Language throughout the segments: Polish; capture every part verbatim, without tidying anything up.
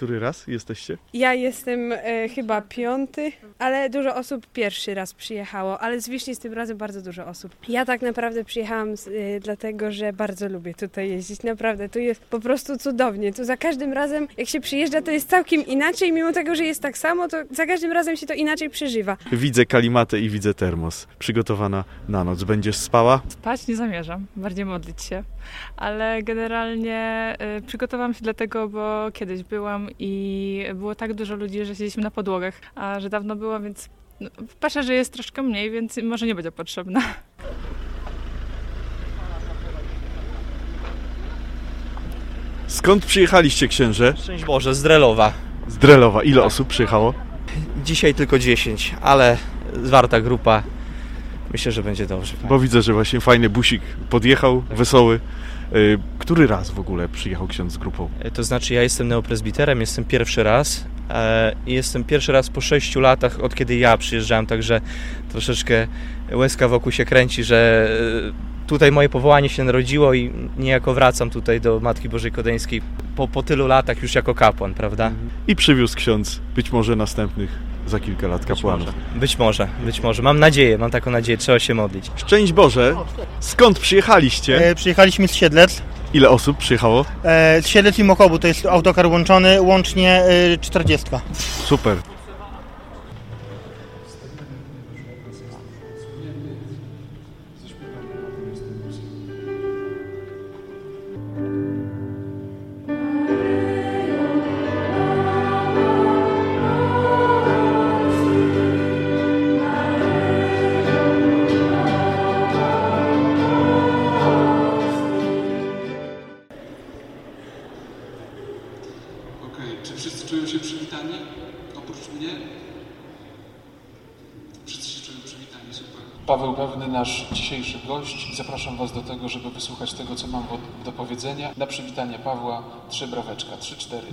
który raz jesteście? Ja jestem e, chyba piąty, ale dużo osób pierwszy raz przyjechało, ale z Wiśni z tym razem bardzo dużo osób. Ja tak naprawdę przyjechałam z, e, dlatego, że bardzo lubię tutaj jeździć. Naprawdę, tu jest po prostu cudownie. Tu za każdym razem, jak się przyjeżdża, to jest całkiem inaczej. Mimo tego, że jest tak samo, to za każdym razem się to inaczej przeżywa. Widzę kalimatę i widzę termos. Przygotowana na noc. Będziesz spała? Spać nie zamierzam, bardziej modlić się. Ale generalnie y, przygotowałam się dlatego, bo kiedyś byłam i było tak dużo ludzi, że siedzieliśmy na podłogach, a że dawno było, więc no, patrzę, że jest troszkę mniej, więc może nie będzie potrzebna. Skąd przyjechaliście, księże? Szczęść Boże, z Drelowa. Z Drelowa. Ile osób przyjechało? Dzisiaj tylko dziesięć, ale zwarta grupa. Myślę, że będzie dobrze. Bo widzę, że właśnie fajny busik podjechał, wesoły. Który raz w ogóle przyjechał ksiądz z grupą? To znaczy, ja jestem neopresbiterem, jestem pierwszy raz. I jestem pierwszy raz po sześciu latach, od kiedy ja przyjeżdżałem, także troszeczkę łezka wokół się kręci, że tutaj moje powołanie się narodziło i niejako wracam tutaj do Matki Bożej Kodeńskiej po, po tylu latach już jako kapłan, prawda? I przywiózł ksiądz być może następnych za kilka lat kapłanów. Być może, być może. Mam nadzieję, mam taką nadzieję, trzeba się modlić. Szczęść Boże! Skąd przyjechaliście? E, przyjechaliśmy z Siedlec. Ile osób przyjechało? E, z Siedlec i Mokobu, to jest autokar łączony, łącznie e, czterdzieści. Super. Czy wszyscy czują się przywitani? Oprócz mnie? Wszyscy się czują przywitani, super. Paweł Pewny, nasz dzisiejszy gość. Zapraszam Was do tego, żeby wysłuchać tego, co mam do powiedzenia. Na przywitanie Pawła trzy braweczka, trzy, cztery.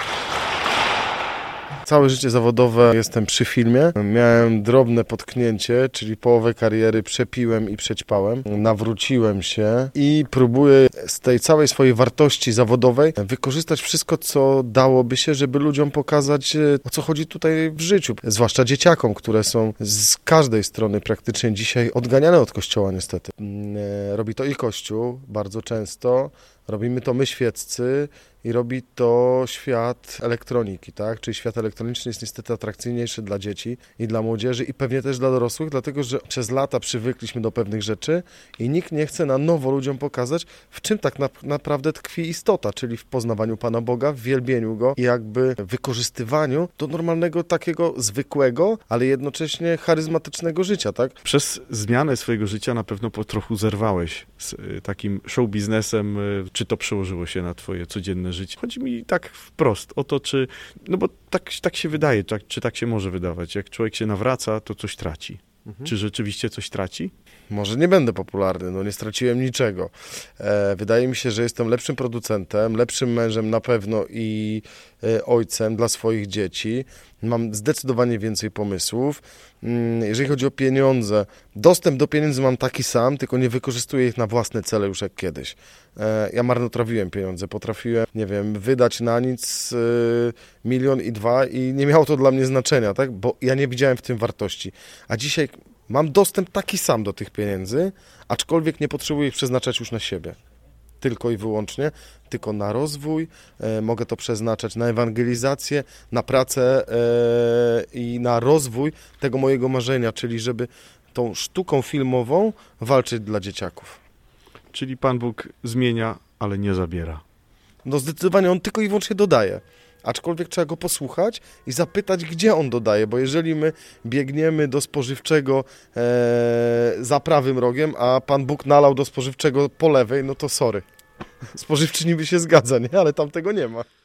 Całe życie zawodowe jestem przy filmie. Miałem drobne potknięcie, czyli połowę kariery przepiłem i przećpałem. Nawróciłem się i próbuję z tej całej swojej wartości zawodowej wykorzystać wszystko, co dałoby się, żeby ludziom pokazać, o co chodzi tutaj w życiu. Zwłaszcza dzieciakom, które są z każdej strony praktycznie dzisiaj odganiane od Kościoła niestety. Robi to i Kościół bardzo często. Robimy to my świeccy i robi to świat elektroniki, tak? Czyli świat elektroniczny jest niestety atrakcyjniejszy dla dzieci i dla młodzieży i pewnie też dla dorosłych, dlatego że przez lata przywykliśmy do pewnych rzeczy i nikt nie chce na nowo ludziom pokazać, w czym tak na, naprawdę tkwi istota, czyli w poznawaniu Pana Boga, w wielbieniu Go i jakby wykorzystywaniu do normalnego, takiego zwykłego, ale jednocześnie charyzmatycznego życia, tak? Przez zmianę swojego życia na pewno po trochu zerwałeś z takim show biznesem. Czy to przełożyło się na twoje codzienne życie? Chodzi mi tak wprost o to, czy, no bo tak, tak się wydaje, tak, czy tak się może wydawać. Jak człowiek się nawraca, to coś traci. Mhm. Czy rzeczywiście coś traci? Może nie będę popularny, no nie straciłem niczego. E, wydaje mi się, że jestem lepszym producentem, lepszym mężem na pewno i e, ojcem dla swoich dzieci. Mam zdecydowanie więcej pomysłów. Mm, jeżeli chodzi o pieniądze, dostęp do pieniędzy mam taki sam, tylko nie wykorzystuję ich na własne cele już jak kiedyś. E, ja marnotrawiłem pieniądze, potrafiłem, nie wiem, wydać na nic e, milion i dwa i nie miało to dla mnie znaczenia, tak? Bo ja nie widziałem w tym wartości. A dzisiaj mam dostęp taki sam do tych pieniędzy, aczkolwiek nie potrzebuję ich przeznaczać już na siebie. Tylko i wyłącznie, tylko na rozwój. E, mogę to przeznaczać na ewangelizację, na pracę e, i na rozwój tego mojego marzenia, czyli żeby tą sztuką filmową walczyć dla dzieciaków. Czyli Pan Bóg zmienia, ale nie zabiera. No zdecydowanie on tylko i wyłącznie dodaje. Aczkolwiek trzeba go posłuchać i zapytać, gdzie on dodaje, bo jeżeli my biegniemy do spożywczego e, za prawym rogiem, a Pan Bóg nalał do spożywczego po lewej, no to sorry. Spożywczy niby się zgadza, nie? Ale tam tego nie ma.